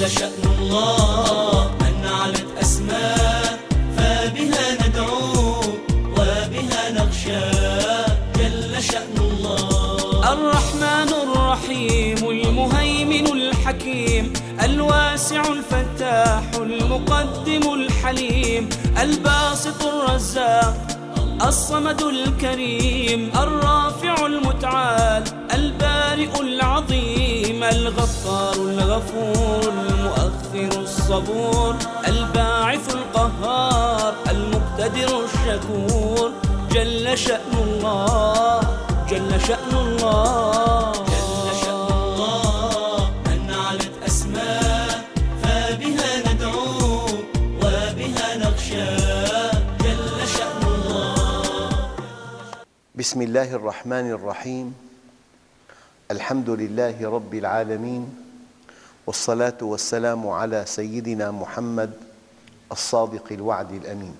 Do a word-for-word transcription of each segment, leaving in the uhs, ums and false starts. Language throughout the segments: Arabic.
جل شأن الله من علت أسماء فبها ندعو وبها نخشى جل شأن الله. الرحمن الرحيم المهيمن الحكيم الواسع الفتاح المقدم الحليم الباسط الرزاق الصمد الكريم الرافع المتعال البارئ العظيم الغفار الغفور المؤخر الصبور الباعث القهار المقتدر الشكور جل شأن الله جل شأن الله. جل شأن الله من علت أسماء فبها ندعو وبها نخشى جل شأن الله. بسم الله الرحمن الرحيم. الحمد لله رب العالمين، والصلاة والسلام على سيدنا محمد الصادق الوعد الأمين.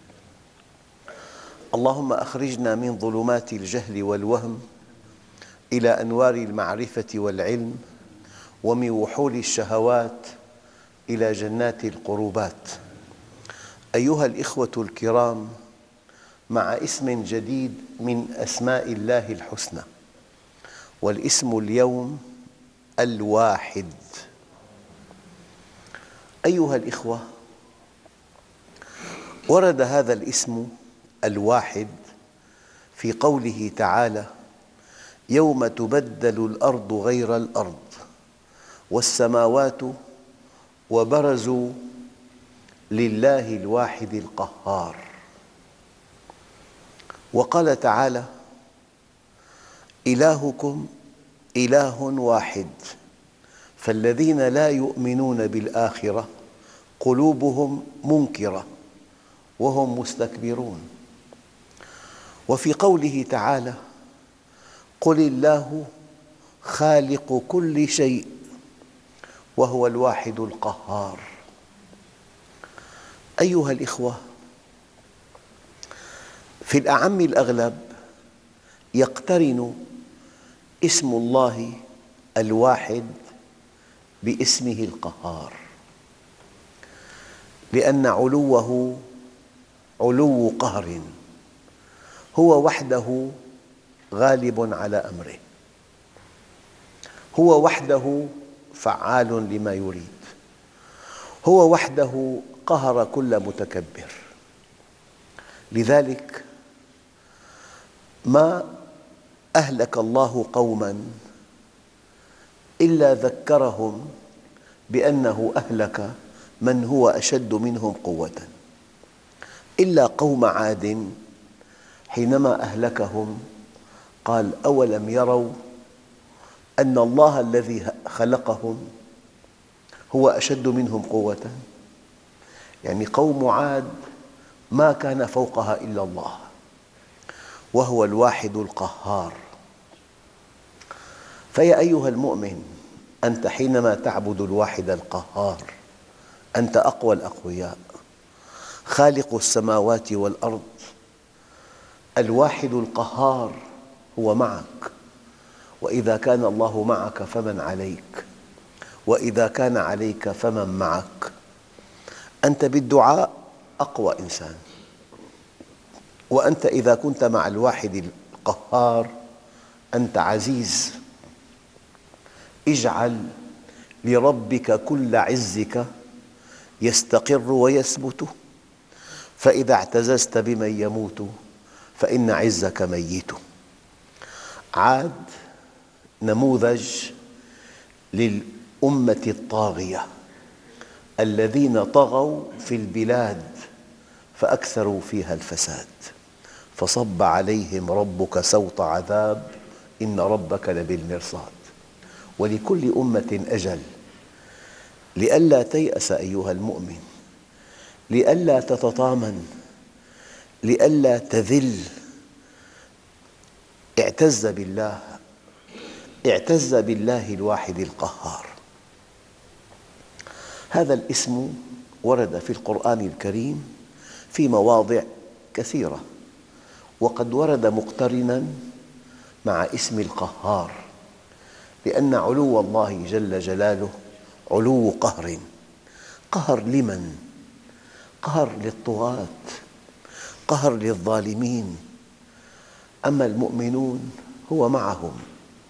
اللهم أخرجنا من ظلمات الجهل والوهم إلى أنوار المعرفة والعلم، ومن وحول الشهوات إلى جنات القربات. أيها الإخوة الكرام، مع اسم جديد من أسماء الله الحسنى، والاسم اليوم الواحد. أيها الإخوة، ورد هذا الاسم الواحد في قوله تعالى: يوم تبدل الأرض غير الأرض والسماوات وبرزوا لله الواحد القهار. وقال تعالى: إلهكم إله واحد فالذين لا يؤمنون بالآخرة قلوبهم منكرة وهم مستكبرون. وفي قوله تعالى: قل الله خالق كل شيء وهو الواحد القهار. أيها الإخوة، في الأعم الأغلب يقترن اسم الله الواحد باسمه القهار، لأن علوه علو قهر، هو وحده غالب على أمره، هو وحده فعال لما يريد، هو وحده قهر كل متكبر. لذلك ما أهلك الله قوماً إلا ذكرهم بأنه أهلك من هو أشد منهم قوة، إلا قوم عاد حينما أهلكهم قال: أولم يروا أن الله الذي خلقهم هو أشد منهم قوة. يعني قوم عاد ما كان فوقها إلا الله، وهو الواحد القهار. فيا أيها المؤمن، أنت حينما تعبد الواحد القهار أنت أقوى الأقوياء، خالق السماوات والأرض. الواحد القهار هو معك، وإذا كان الله معك فمن عليك، وإذا كان عليك فمن معك. أنت بالدعاء أقوى إنسان، وأنت إذا كنت مع الواحد القهار أنت عزيز. اجعل لربك كل عزك يستقر ويثبت، فإذا اعتززت بمن يموت فإن عزك ميت. عاد نموذج للأمة الطاغية الذين طغوا في البلاد فأكثروا فيها الفساد، فصب عليهم ربك سوط عذاب إن ربك لبالمرصاد. ولكل أمة أجل، لئلا تيأس أيها المؤمن، لئلا تتطامن، لئلا تذل. اعتز بالله، اعتز بالله الواحد القهار. هذا الاسم ورد في القرآن الكريم في مواضع كثيرة، وقد ورد مقترناً مع اسم القهار، لأن علو الله جل جلاله علو قهر. قهر لمن؟ قهر للطغاة، قهر للظالمين. أما المؤمنون هو معهم،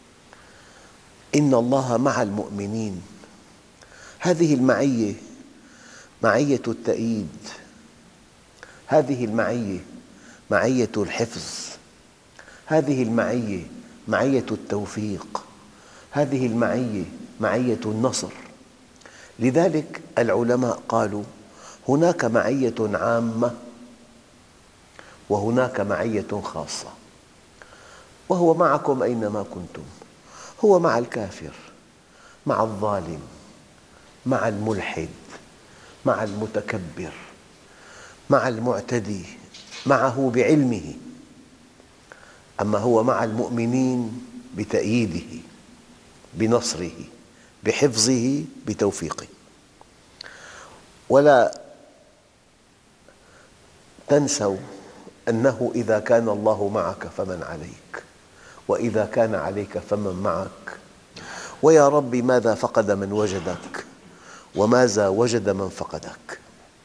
إن الله مع المؤمنين. هذه المعية معية التأييد، هذه المعية معية الحفظ، هذه المعية معية التوفيق، هذه المعية معية النصر. لذلك العلماء قالوا هناك معية عامة وهناك معية خاصة، وهو معكم أينما كنتم. هو مع الكافر، مع الظالم، مع الملحد، مع المتكبر، مع المعتدي، معه بعلمه. أما هو مع المؤمنين بتأييده، بنصره، بحفظه، بتوفيقه. ولا تنسوا أنه إذا كان الله معك فمن عليك، وإذا كان عليك فمن معك. ويا رب ماذا فقد من وجدك، وماذا وجد من فقدك.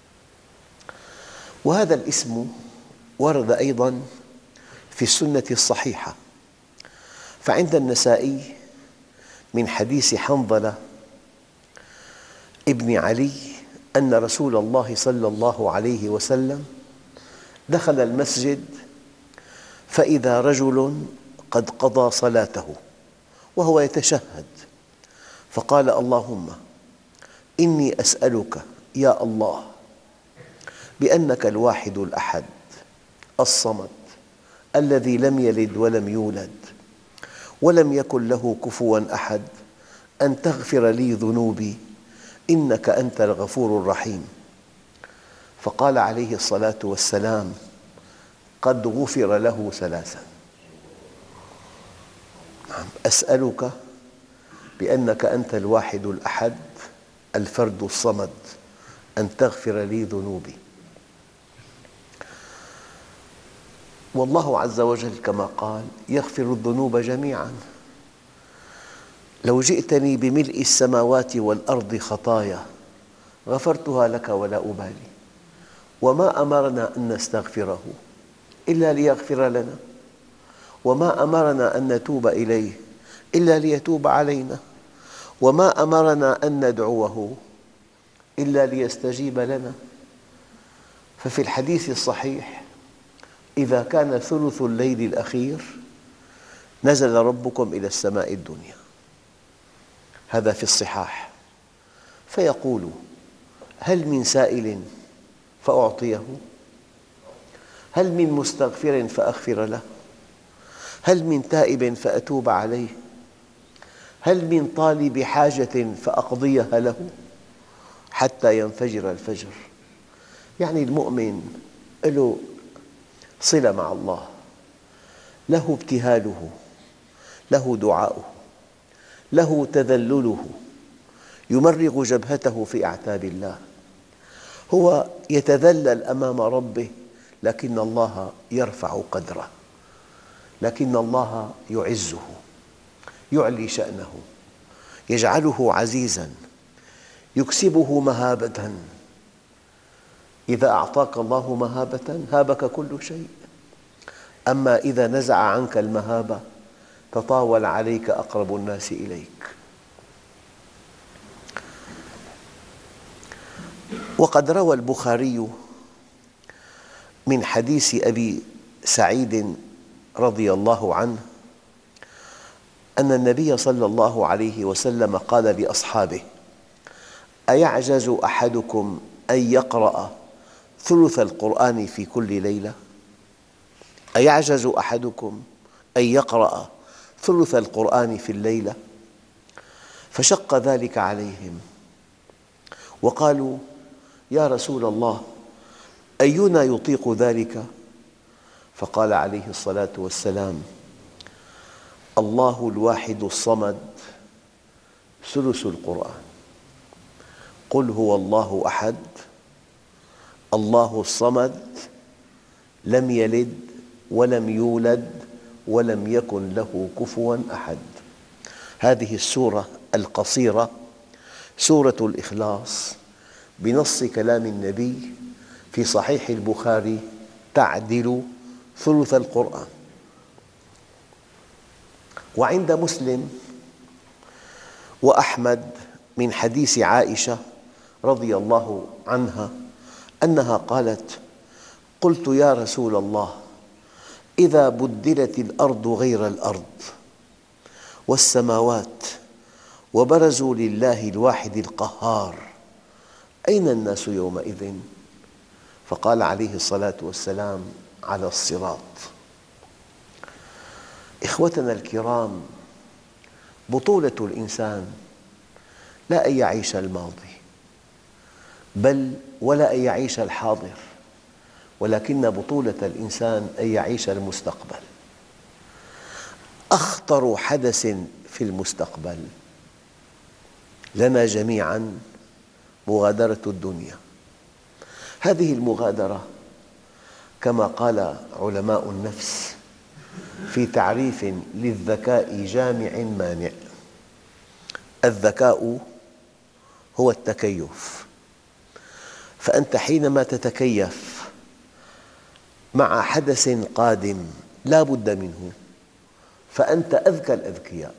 وهذا الاسم ورد أيضاً في السنة الصحيحة، فعند النسائي من حديث حنظلة ابن علي أن رسول الله صلى الله عليه وسلم دخل المسجد فإذا رجل قد قضى صلاته وهو يتشهد، فقال: اللهم إني أسألك يا الله بأنك الواحد الأحد الصمد الذي لم يلد ولم يولد ولم يكن له كفواً أحد أن تغفر لي ذنوبي إنك أنت الغفور الرحيم. فقال عليه الصلاة والسلام: قد غفر له ثلاثاً. أسألك بأنك أنت الواحد الأحد الفرد الصمد أن تغفر لي ذنوبي. والله عز وجل كما قال: يغفر الذنوب جميعاً. لو جئتني بملء السماوات والأرض خطايا غفرتها لك ولا أبالي. وما أمرنا أن نستغفره إلا ليغفر لنا، وما أمرنا أن نتوب إليه إلا ليتوب علينا، وما أمرنا أن ندعوه إلا ليستجيب لنا. ففي الحديث الصحيح: إذا كان ثلث الليل الأخير نزل ربكم إلى السماء الدنيا، هذا في الصحاح، فيقول: هل من سائل فأعطيه؟ هل من مستغفر فأغفر له؟ هل من تائب فأتوب عليه؟ هل من طالب حاجة فأقضيها له حتى ينفجر الفجر؟ يعني المؤمن له صلة مع الله، له ابتهاله، له دعاؤه، له تذلله، يمرغ جبهته في أعتاب الله. هو يتذلل أمام ربه، لكن الله يرفع قدره، لكن الله يعزه، يعلي شأنه، يجعله عزيزاً، يكسبه مهابة. إذا أعطاك الله مهابة هابك كل شيء، أما إذا نزع عنك المهابة تطاول عليك أقرب الناس إليك. وقد روى البخاري من حديث أبي سعيد رضي الله عنه أن النبي صلى الله عليه وسلم قال لأصحابه: أيعجز أحدكم أن يقرأ ثلث القرآن في كل ليلة؟ أيعجز أحدكم أن يقرأ ثلث القرآن في الليلة؟ فشق ذلك عليهم وقالوا: يا رسول الله أينا يطيق ذلك؟ فقال عليه الصلاة والسلام: الله الواحد الصمد ثلث القرآن. قل هو الله أحد الله الصمد لم يلد ولم يولد ولم يكن له كفواً أحد. هذه السورة القصيرة سورة الإخلاص بنص كلام النبي في صحيح البخاري تعدل ثلث القرآن. وعند مسلم وأحمد من حديث عائشة رضي الله عنها أنها قالت: قلت يا رسول الله، إذا بدلت الأرض غير الأرض والسماوات وبرزوا لله الواحد القهار أين الناس يومئذ؟ فقال عليه الصلاة والسلام: على الصراط. إخوتنا الكرام، بطولة الإنسان لا أن يعيش الماضي بل ولا أن يعيش الحاضر، ولكن بطولة الإنسان أن يعيش المستقبل. أخطر حدث في المستقبل لنا جميعاً مغادرة الدنيا. هذه المغادرة كما قال علماء النفس في تعريف للذكاء جامع مانع: الذكاء هو التكيف. فأنت حينما تتكيف مع حدث قادم لا بد منه فأنت أذكى الأذكياء،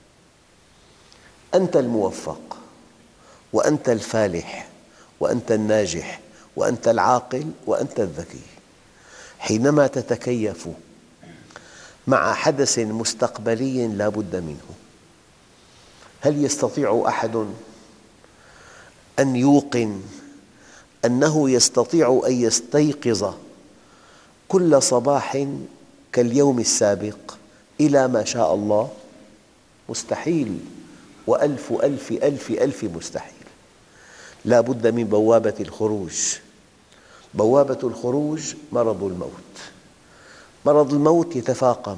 أنت الموفق وأنت الفالح وأنت الناجح وأنت العاقل وأنت الذكي. حينما تتكيف مع حدث مستقبلي لا بد منه. هل يستطيع أحد أن يوقن أنه يستطيع أن يستيقظ كل صباح كاليوم السابق إلى ما شاء الله؟ مستحيل، وألف ألف ألف ألف مستحيل. لا بد من بوابة الخروج. بوابة الخروج مرض الموت. مرض الموت يتفاقم.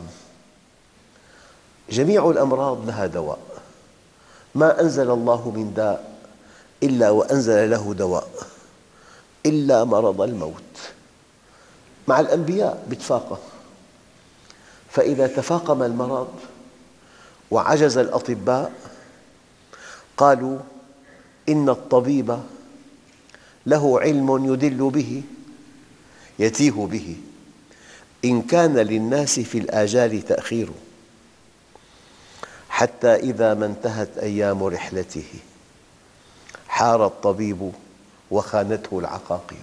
جميع الأمراض لها دواء، ما أنزل الله من داء إلا وأنزل له دواء إلا مرض الموت. مع الأنبياء يتفاقم، فإذا تفاقم المرض وعجز الأطباء قالوا إن الطبيب له علم يدل به يتيه به، إن كان للناس في الآجال تأخير، حتى إذا ما انتهت أيام رحلته حار الطبيب وخانته العقاقير.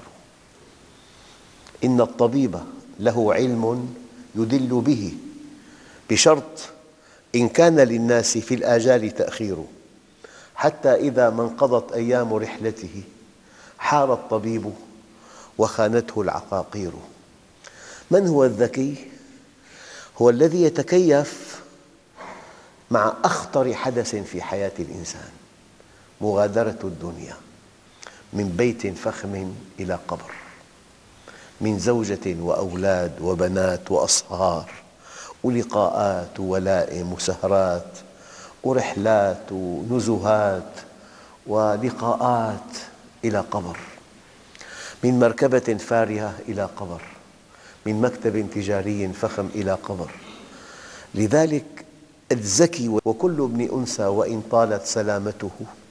إن الطبيب له علم يدل به بشرط إن كان للناس في الآجال تأخير، حتى إذا ما انقضت أيام رحلته حار الطبيب وخانته العقاقير. من هو الذكي؟ هو الذي يتكيف مع أخطر حدث في حياة الإنسان: مغادرة الدنيا، من بيت فخم إلى قبر، من زوجة وأولاد وبنات وأصهار ولقاءات وولائم وسهرات ورحلات ونزهات ولقاءات إلى قبر، من مركبة فارهة إلى قبر، من مكتب تجاري فخم إلى قبر. لذلك الذكي وكل ابن أنثى وإن طالت سلامته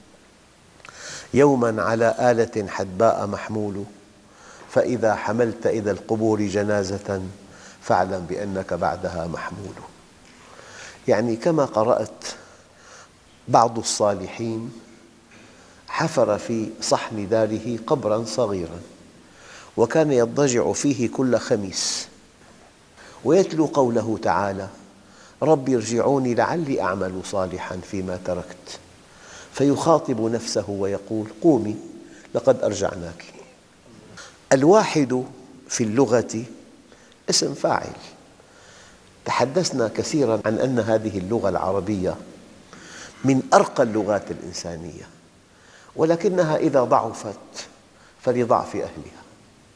يوماً على آلة حدباء محمول، فإذا حملت إلى القبور جنازة فاعلم بأنك بعدها محمول. يعني كما قرأت بعض الصالحين حفر في صحن داره قبراً صغيراً وكان يضطجع فيه كل خميس ويتلو قوله تعالى: رب ارجعوني لعلي أعمل صالحاً فيما تركت، فيخاطب نفسه ويقول: قومي لقد أرجعناك. الواحد في اللغة اسم فاعل. تحدثنا كثيراً عن أن هذه اللغة العربية من أرقى اللغات الإنسانية، ولكنها إذا ضعفت فلضعف أهلها.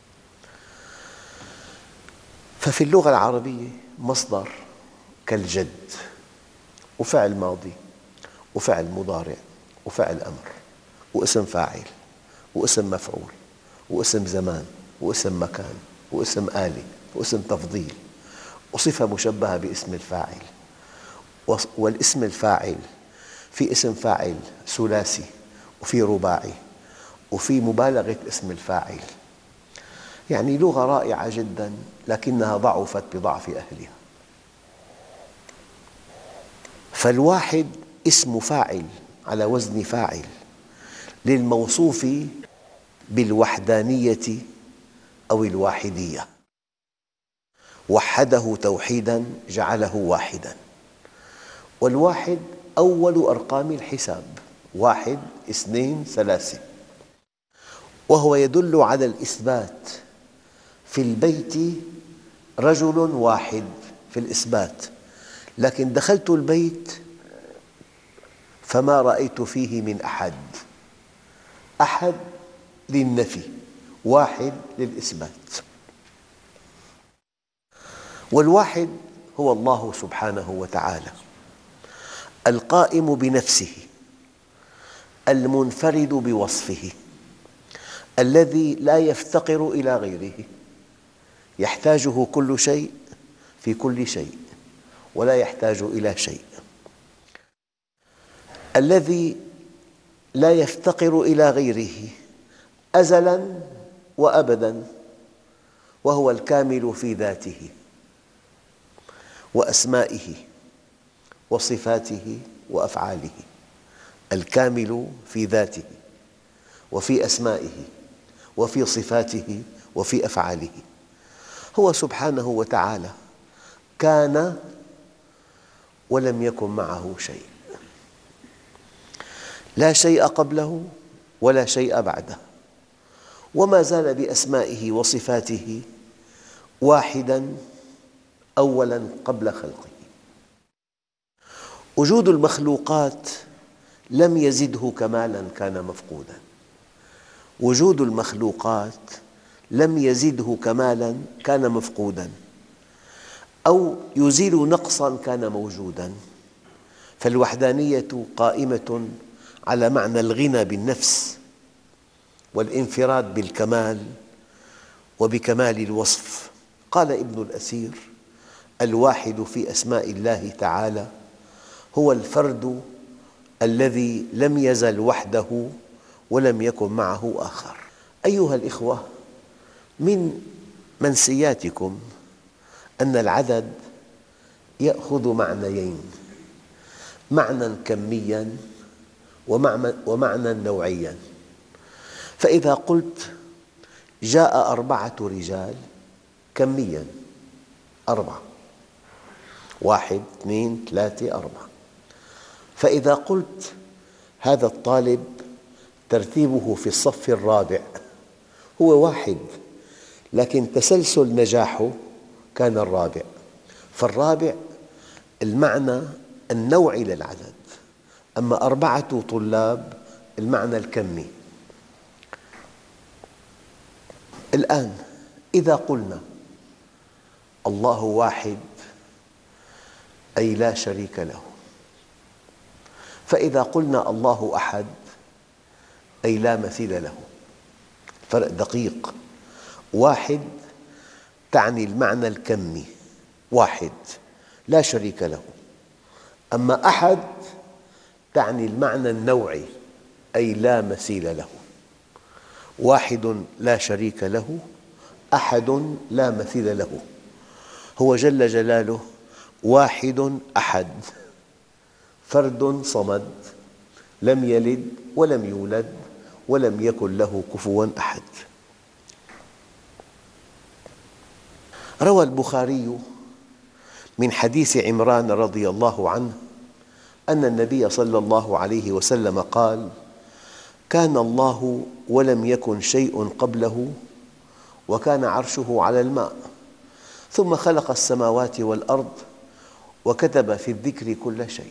ففي اللغة العربية مصدر كالجد، وفعل ماضي وفعل مضارع وفعل أمر واسم فاعل واسم مفعول واسم زمان واسم مكان واسم آلة واسم تفضيل وصفة مشبهة باسم الفاعل. والاسم الفاعل في اسم فاعل ثلاثي وفي رباعي وفي مبالغة اسم الفاعل، يعني لغة رائعة جدا لكنها ضعفت بضعف أهلها. فالواحد اسم فاعل على وزن فاعل للموصوف بالوحدانية أو الواحدية، وحده توحيداً جعله واحداً. والواحد أول أرقام الحساب، واحد اثنين ثلاثة، وهو يدل على الإثبات. في البيت رجل واحد في الإثبات، لكن دخلت البيت فما رأيت فيه من أحد. أحد للنفي، واحد للإثبات. والواحد هو الله سبحانه وتعالى القائم بنفسه، المنفرد بوصفه، الذي لا يفتقر إلى غيره، يحتاجه كل شيء في كل شيء ولا يحتاج إلى شيء، الذي لا يفتقر إلى غيره أزلاً وأبداً، وهو الكامل في ذاته وأسمائه وصفاته وأفعاله، الكامل في ذاته وفي أسمائه وفي صفاته وفي أفعاله. هو سبحانه وتعالى كان ولم يكن معه شيء، لا شيء قبله ولا شيء بعده، وما زال بأسمائه وصفاته واحداً أولاً قبل خلقه. وجود المخلوقات لم يزده كمالاً كان مفقوداً، وجود المخلوقات لم يزده كمالاً كان مفقوداً، أو يزيل نقصاً كان موجوداً. فالوحدانية قائمة على معنى الغنى بالنفس والانفراد بالكمال وبكمال الوصف. قال ابن الأثير: الواحد في أسماء الله تعالى هو الفرد الذي لم يزل وحده ولم يكن معه آخر. أيها الإخوة، من منسياتكم أن العدد يأخذ معنيين: معنى كمياً ومعنى نوعياً. فإذا قلت جاء أربعة رجال كمياً أربعة، واحد اثنين ثلاثة أربعة. فإذا قلت هذا الطالب ترتيبه في الصف الرابع، هو واحد لكن تسلسل نجاحه كان الرابع. فالرابع المعنى النوعي للعدد، أما أربعة طلاب المعنى الكمي. الآن إذا قلنا الله واحد أي لا شريك له، فإذا قلنا الله أحد أي لا مثيل له. فرق دقيق. واحد تعني المعنى الكمي، واحد لا شريك له، أما أحد تعني المعنى النوعي أي لا مثيل له. واحد لا شريك له، أحد لا مثيل له. هو جل جلاله واحد أحد، فرد صمد، لم يلد ولم يولد ولم يكن له كفواً أحد. روى البخاري من حديث عمران رضي الله عنه أن النبي صلى الله عليه وسلم قال: كان الله ولم يكن شيء قبله وكان عرشه على الماء، ثم خلق السماوات والأرض وكتب في الذكر كل شيء.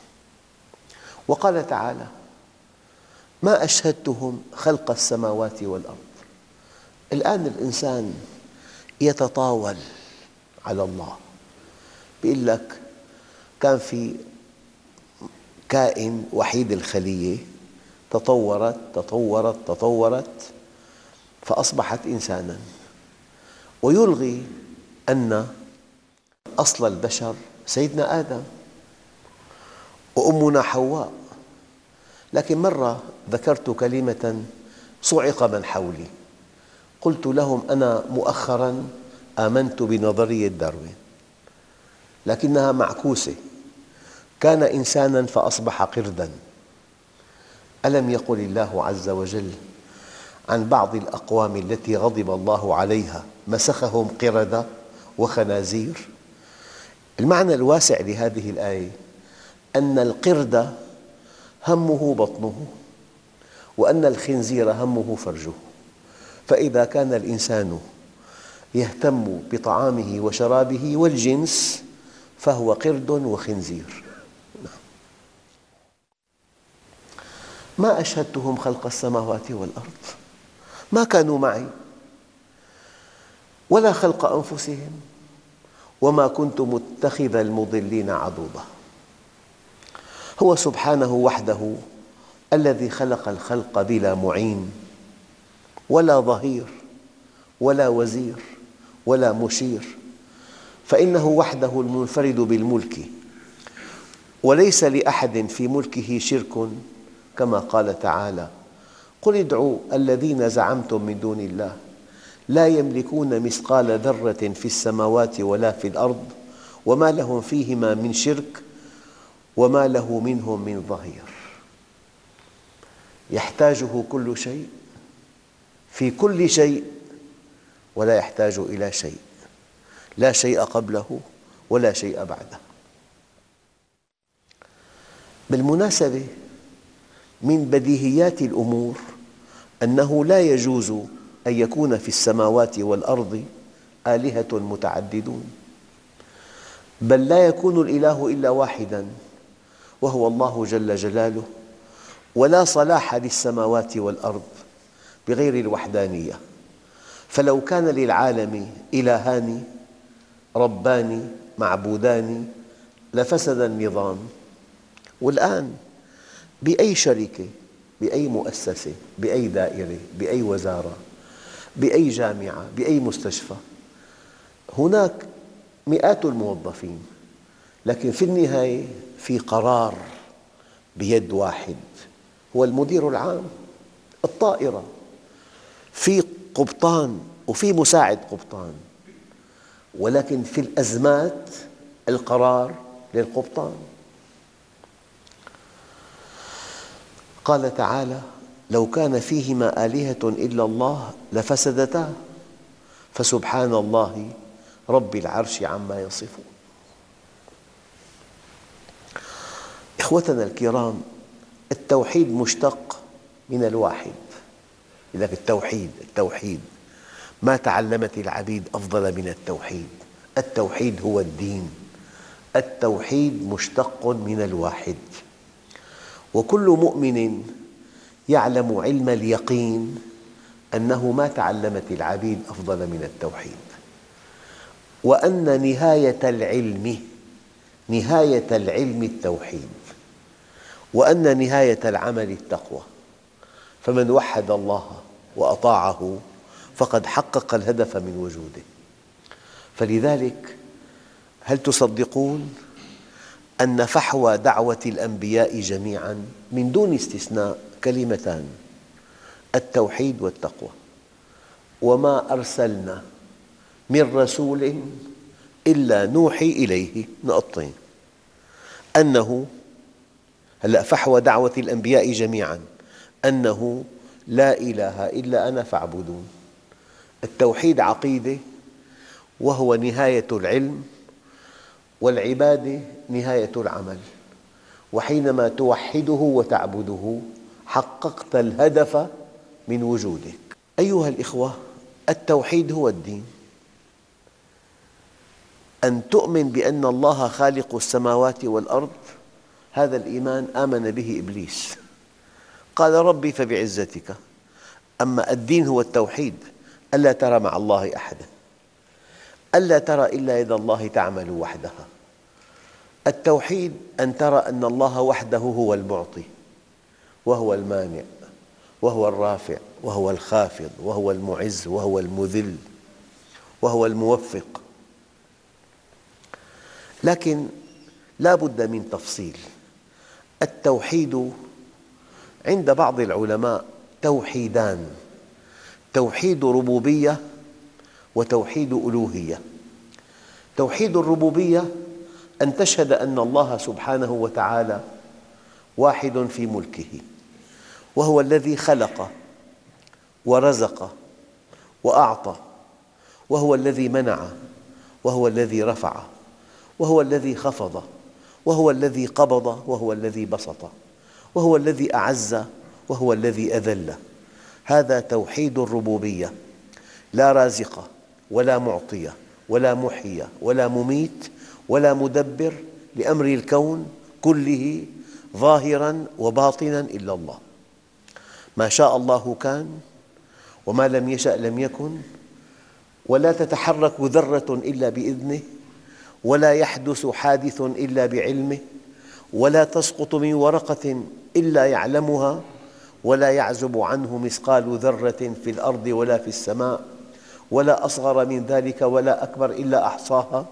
وقال تعالى: ما أشهدتهم خلق السماوات والأرض. الآن الإنسان يتطاول على الله، يقول لك كان في كائن وحيد الخلية تطورت تطورت تطورت فأصبحت إنساناً، ويلغي أن أصل البشر سيدنا آدم وأمنا حواء، لكن مرة ذكرت كلمة صعق من حولي، قلت لهم أنا مؤخراً آمنت بنظرية داروين، لكنها معكوسة، كان إنساناً فأصبح قرداً. ألم يقل الله عز وجل عن بعض الأقوام التي غضب الله عليها مسخهم قردة وخنازير؟ المعنى الواسع لهذه الآية أن القرد همه بطنه، وأن الخنزير همه فرجه، فإذا كان الإنسان يهتم بطعامه وشرابه والجنس فهو قرد وخنزير. ما أشهدتهم خلق السماوات والأرض، ما كانوا معي، ولا خلق أنفسهم، وما كنت متخذ المضلين عضدا. هو سبحانه وحده الذي خلق الخلق بلا معين ولا ظهير ولا وزير ولا مشير، فإنه وحده المنفرد بالملك، وليس لأحد في ملكه شرك، كما قال تعالى: قل ادعوا الذين زعمتم من دون الله لا يملكون مثقال ذرة في السماوات ولا في الأرض وما لهم فيهما من شرك وما له منهم من ظهير. يحتاجه كل شيء في كل شيء، ولا يحتاج إلى شيء، لا شيء قبله ولا شيء بعده. بالمناسبة، من بديهيات الأمور أنه لا يجوز أن يكون في السماوات والأرض آلهة متعددون، بل لا يكون الإله إلا واحداً وهو الله جل جلاله، ولا صلاح للسماوات والأرض بغير الوحدانية. فلو كان للعالم إلهان ربان معبودان لفسد النظام. والآن بأي شركة، بأي مؤسسة، بأي دائرة، بأي وزارة، بأي جامعة، بأي مستشفى، هناك مئات الموظفين، لكن في النهاية في قرار بيد واحد هو المدير العام. الطائرة في قبطان وفي مساعد قبطان، ولكن في الأزمات القرار للقبطان. قال تعالى: لو كان فيهما آلهة إلا الله لفسدتا فسبحان الله رب العرش عما يصفون. إخوتنا الكرام، التوحيد مشتق من الواحد. لذلك التوحيد التوحيد ما تعلمت العبيد أفضل من التوحيد. التوحيد هو الدين. التوحيد مشتق من الواحد، وكل مؤمن يعلم علم اليقين أنه ما تعلمت العبيد أفضل من التوحيد، وأن نهاية العلم نهاية العلم التوحيد، وأن نهاية العمل التقوى. فمن وحد الله وأطاعه فقد حقق الهدف من وجوده. فلذلك هل تصدقون أن فحوى دعوة الأنبياء جميعاً من دون استثناء كلمتان: التوحيد والتقوى. وما أرسلنا من رسول إلا نوحي إليه نقطتين أنه هلأ فحوى دعوة الأنبياء جميعاً أنه لا إله إلا أنا فاعبدون. التوحيد عقيدة، وهو نهاية العلم، والعبادة نهاية العمل. وحينما توحده وتعبده حققت الهدف من وجودك. أيها الإخوة، التوحيد هو الدين. أن تؤمن بأن الله خالق السماوات والأرض، هذا الإيمان آمن به إبليس، قال: ربي فبعزتك. أما الدين هو التوحيد، ألا ترى مع الله أحدا، ألا ترى إلا يد الله تعمل وحدها. التوحيد أن ترى أن الله وحده هو المعطي، وهو المانع، وهو الرافع، وهو الخافض، وهو المعز، وهو المذل، وهو الموفق. لكن لا بد من تفصيل. التوحيد عند بعض العلماء توحيدان: توحيد ربوبية وتوحيد ألوهية. توحيد الربوبية أن تشهد أن الله سبحانه وتعالى واحد في ملكه، وهو الذي خلق ورزق وأعطى، وهو الذي منع، وهو الذي رفع، وهو الذي خفض، وهو الذي قبض، وهو الذي بسط، وهو الذي أعز، وهو الذي أذل. هذا توحيد الربوبية. لا رازق ولا معطي ولا محيي ولا مميت ولا مدبر لأمر الكون كله ظاهراً وباطناً إلا الله. ما شاء الله كان، وما لم يشأ لم يكن، ولا تتحرك ذرة إلا بإذنه، ولا يحدث حادث إلا بعلمه، ولا تسقط من ورقة إلا يعلمها، ولا يعزب عنه مثقال ذرة في الأرض ولا في السماء، ولا أصغر من ذلك ولا أكبر إلا أحصاها.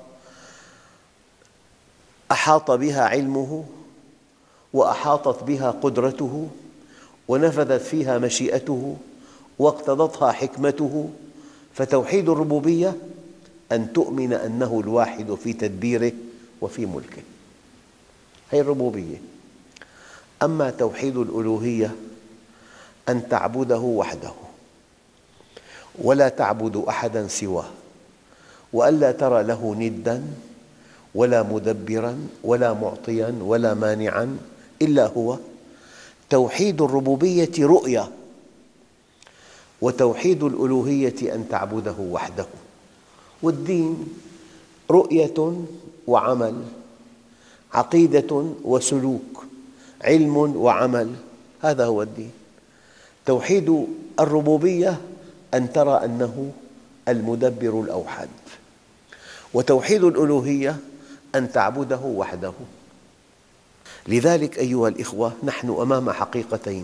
أحاط بها علمه، وأحاطت بها قدرته، ونفذت فيها مشيئته، واقتضتها حكمته. فتوحيد الربوبية أن تؤمن أنه الواحد في تدبيره وفي ملكه، هذه الربوبية. أما توحيد الألوهية أن تعبده وحده، ولا تعبد أحداً سواه، وألا ترى له نداً ولا مدبراً ولا معطياً ولا مانعاً إلا هو. توحيد الربوبية رؤية، وتوحيد الألوهية أن تعبده وحده. والدين رؤية وعمل، عقيدة وسلوك، علم وعمل، هذا هو الدين. توحيد الربوبية أن ترى أنه المدبر الأوحد، وتوحيد الألوهية أن تعبده وحده. لذلك أيها الإخوة، نحن أمام حقيقتين: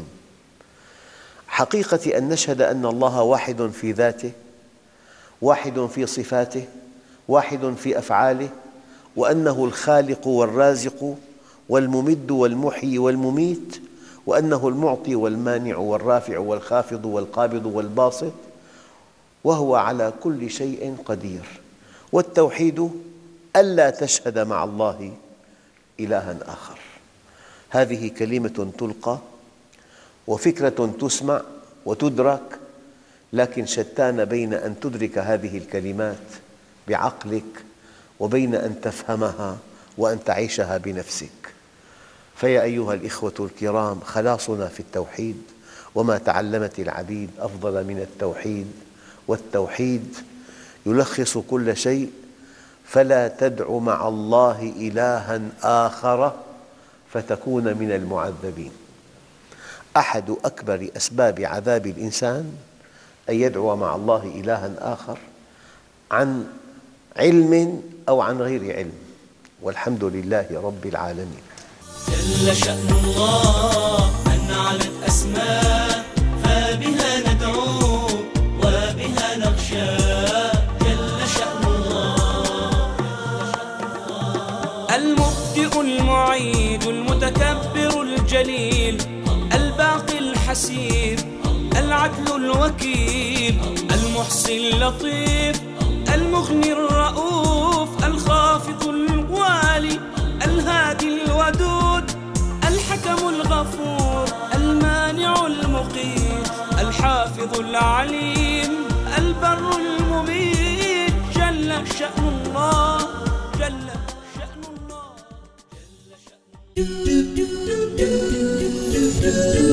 حقيقة أن نشهد أن الله واحد في ذاته، واحد في صفاته، واحد في أفعاله، وأنه الخالق والرازق والممد والمحيي والمميت، وأنه المعطي والمانع والرافع والخافض والقابض والباسط، وهو على كل شيء قدير. والتوحيد ألا تشهد مع الله إلها آخر. هذه كلمة تلقى وفكرة تسمع وتدرك، لكن شتان بين أن تدرك هذه الكلمات بعقلك وبين أن تفهمها وأن تعيشها بنفسك. فيا أيها الإخوة الكرام، خلاصنا في التوحيد، وما تعلمت العبيد أفضل من التوحيد، والتوحيد يلخص كل شيء. فلا تدع مع الله إلها آخر فتكون من المعذبين. أحد أكبر أسباب عذاب الإنسان أن يدعو مع الله إلها آخر عن علم أو عن غير علم، والحمد لله رب العالمين. جل شأن الله أن علت أسماء، فبها ندعو وبها نخشى. جل شأن الله المبدئ المعيد المتكبر الجليل، الباقي الحسيب العدل الوكيل، المحصي اللطيف المغني الرؤوف، الخافض الوالي الهادي الودود، الحكم الغفور المانع المقيت، الحافظ العليم البر المميت. جل شأن الله، جل شأن الله، جل شأن الله.